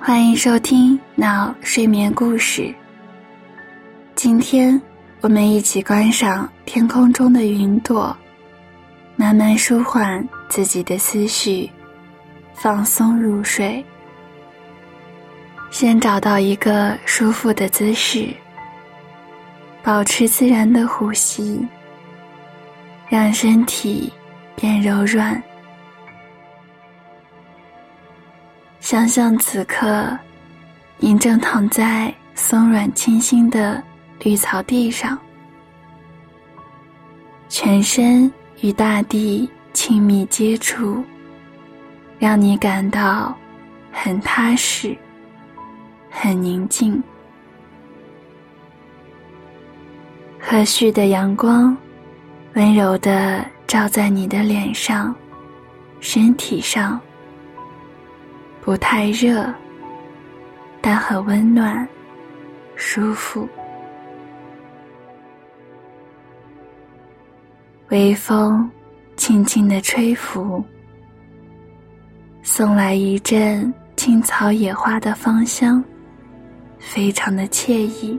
欢迎收听脑睡眠故事。今天我们一起观赏天空中的云朵，慢慢舒缓自己的思绪，放松入睡。先找到一个舒服的姿势，保持自然的呼吸，让身体变柔软。想象此刻您正躺在松软清新的绿草地上，全身与大地亲密接触，让你感到很踏实，很宁静。和煦的阳光温柔地照在你的脸上、身体上，不太热，但很温暖，舒服。微风轻轻地吹拂，送来一阵青草野花的芳香，非常的惬意。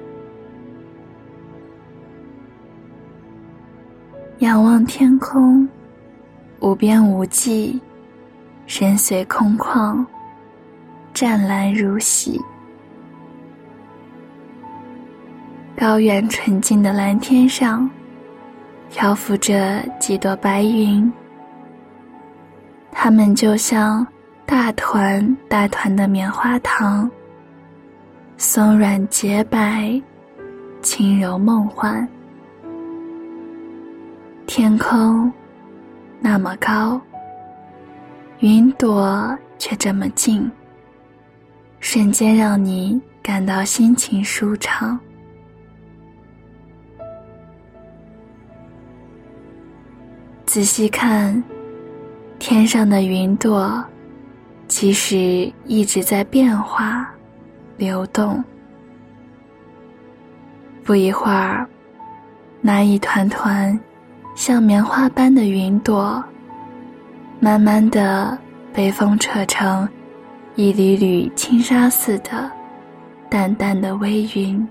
仰望天空，无边无际，深邃空旷，湛蓝如洗。高远纯净的蓝天上漂浮着几朵白云，它们就像大团大团的棉花糖，松软洁白，轻柔梦幻。天空那么高，云朵却这么近，瞬间让你感到心情舒畅。仔细看，天上的云朵其实一直在变化、流动。不一会儿，那一团团像棉花般的云朵，慢慢地被风扯成一缕缕轻纱似的淡淡的微云，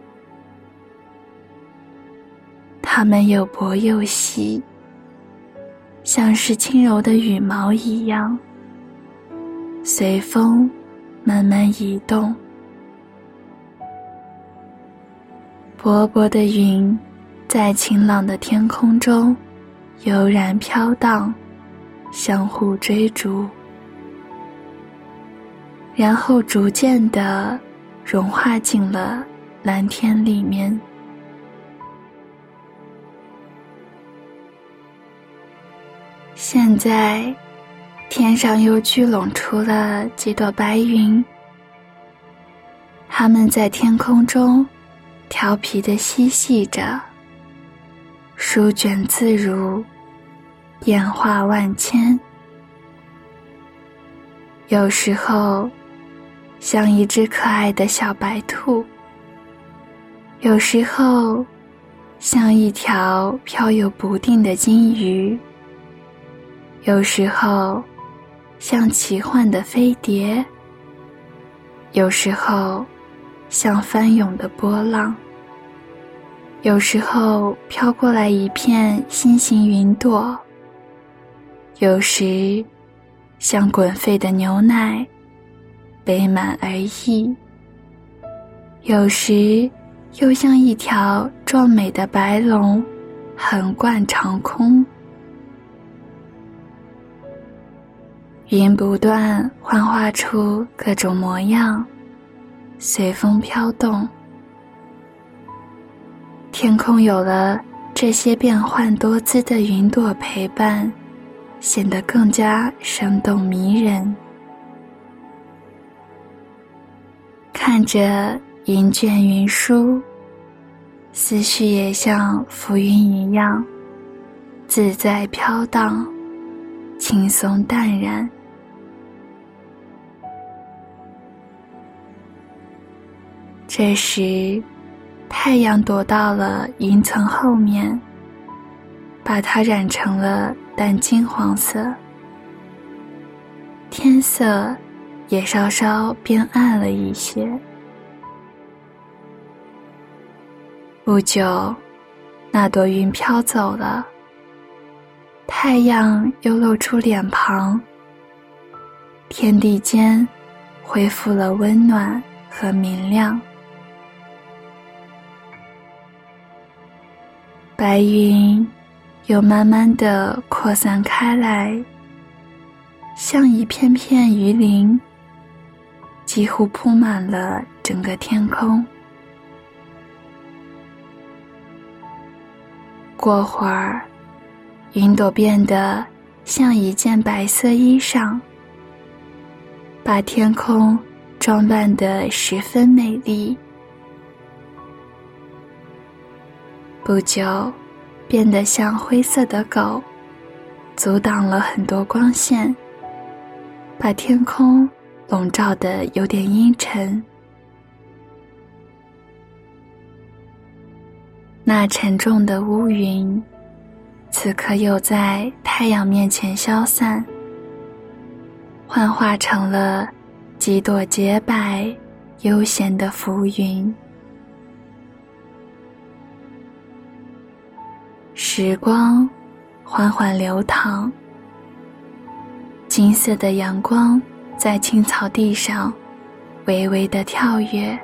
它们又薄又细，像是轻柔的羽毛一样，随风慢慢移动。薄薄的云在晴朗的天空中悠然飘荡，相互追逐，然后逐渐地融化进了蓝天里面。现在天上又聚拢出了几朵白云，它们在天空中调皮地嬉戏着，舒卷自如，变化万千。有时候像一只可爱的小白兔，有时候像一条飘游不定的金鱼，有时候像奇幻的飞碟，有时候像翻涌的波浪，有时候飘过来一片心形云朵，有时像滚沸的牛奶杯满而溢，有时又像一条壮美的白龙横贯长空。云不断幻化出各种模样，随风飘动。天空有了这些变幻多姿的云朵陪伴，显得更加生动迷人。看着云卷云舒，思绪也像浮云一样，自在飘荡，轻松淡然。这时，太阳躲到了云层后面，把它染成了淡金黄色。天色也稍稍变暗了一些。不久，那朵云飘走了，太阳又露出脸庞，天地间恢复了温暖和明亮。白云又慢慢地扩散开来，像一片片鱼鳞，几乎铺满了整个天空。过会儿，云朵变得像一件白色衣裳，把天空装扮得十分美丽。不久，变得像灰色的狗，阻挡了很多光线，把天空笼罩得有点阴沉。那沉重的乌云，此刻又在太阳面前消散，幻化成了几朵洁白悠闲的浮云。时光缓缓流淌，金色的阳光在青草地上微微地跳跃。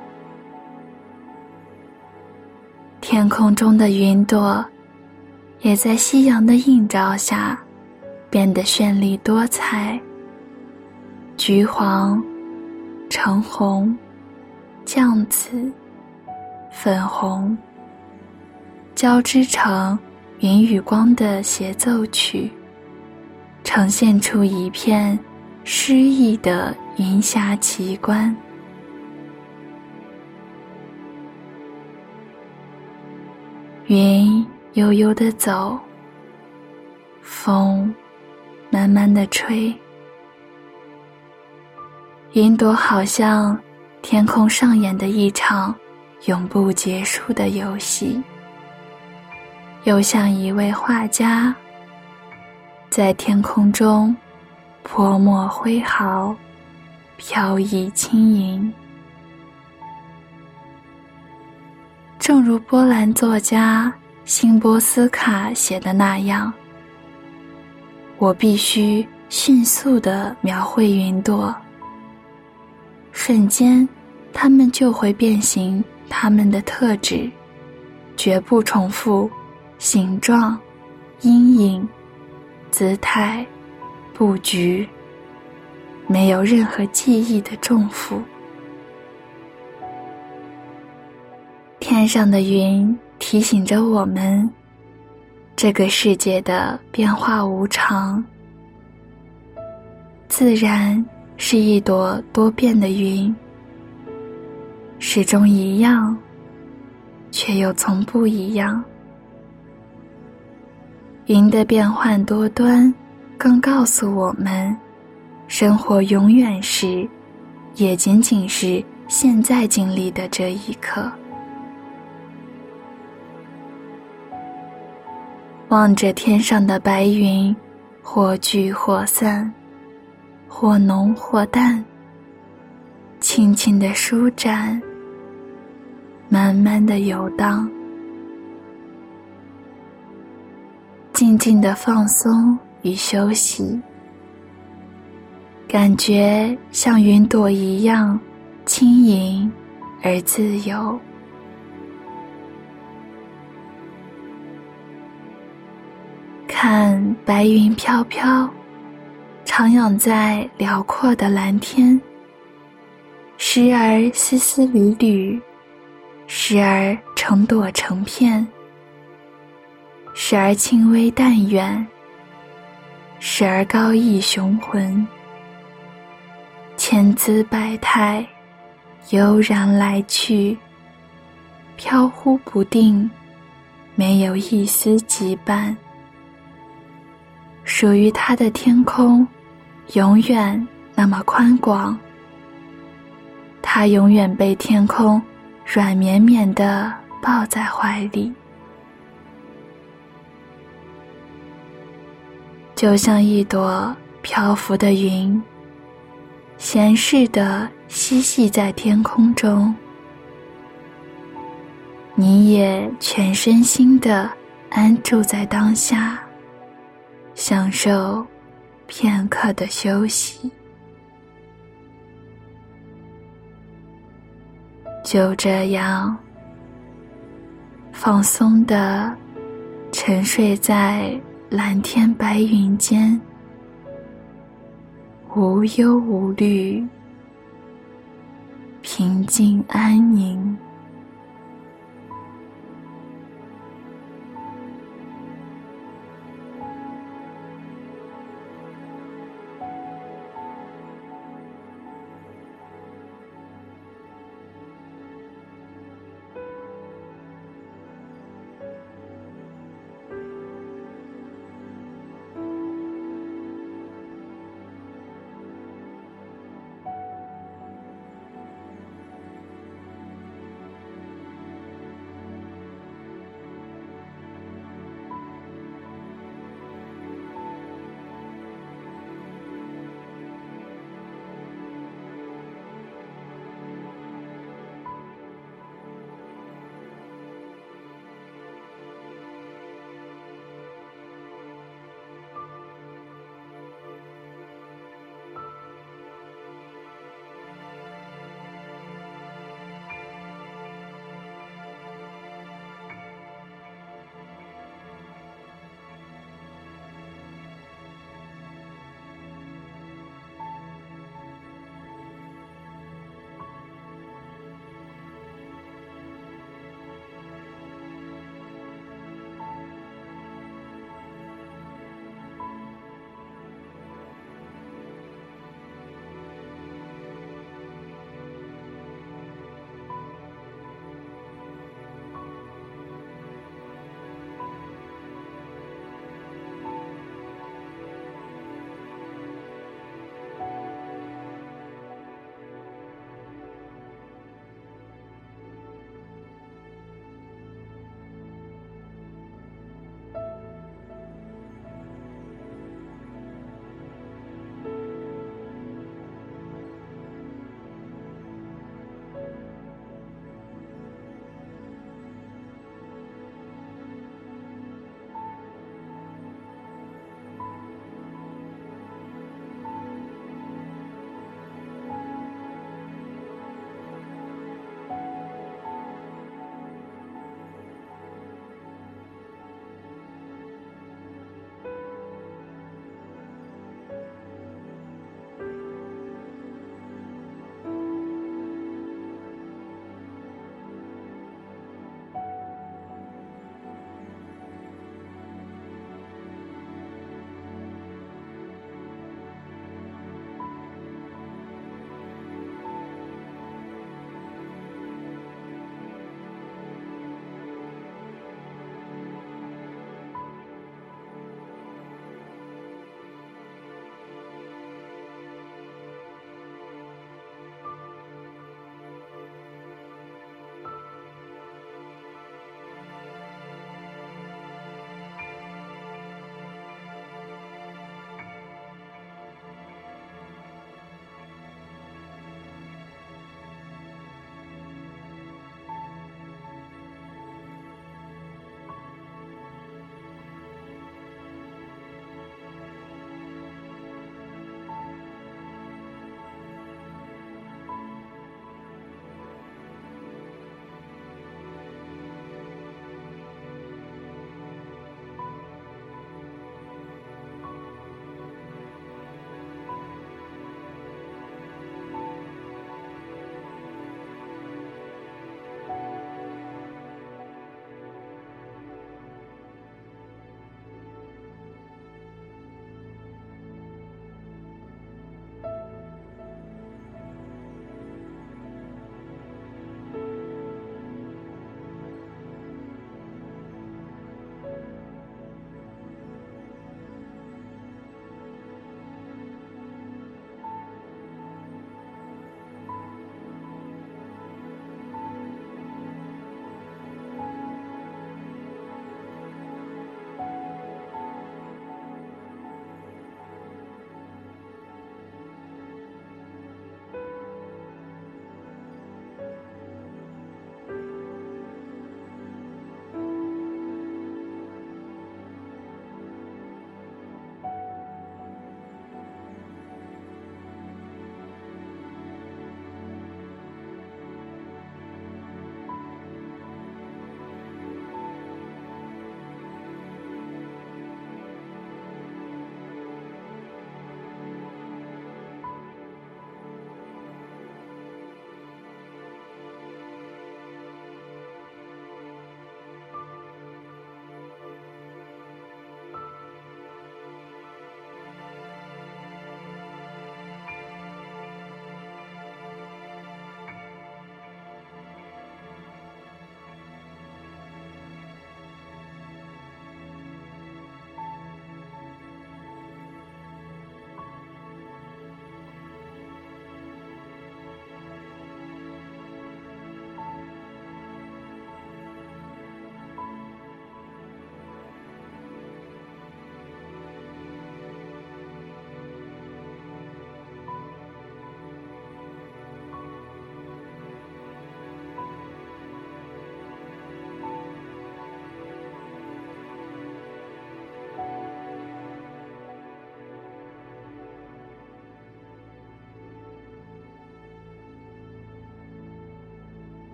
天空中的云朵也在夕阳的映照下变得绚丽多彩，橘黄、橙红、酱紫、粉红，交织成云与光的协奏曲，呈现出一片诗意的云霞奇观。云悠悠地走，风慢慢地吹，云朵好像天空上演的一场永不结束的游戏，又像一位画家在天空中泼墨挥毫，飘逸轻盈。正如波兰作家辛波斯卡写的那样，我必须迅速地描绘云朵，瞬间它们就会变形它们的特质，绝不重复形状、阴影、姿态、布局，没有任何记忆的重复。天上的云提醒着我们，这个世界的变化无常。自然是一朵多变的云，始终一样，却又从不一样。云的变幻多端，更告诉我们，生活永远是，也仅仅是现在经历的这一刻。望着天上的白云，或聚或散，或浓或淡，轻轻地舒展，慢慢地游荡，静静地放松与休息，感觉像云朵一样轻盈而自由。看白云飘飘，徜徉在辽阔的蓝天，时而丝丝缕缕，时而成朵成片，时而轻微淡远，时而高逸雄浑，千姿百态，悠然来去，飘忽不定，没有一丝羁绊。属于它的天空永远那么宽广，它永远被天空软绵绵地抱在怀里，就像一朵漂浮的云， 闲适地嬉戏在天空中，你也全身心地安住在当下，享受片刻的休息。就这样放松地沉睡在蓝天白云间，无忧无虑，平静安宁。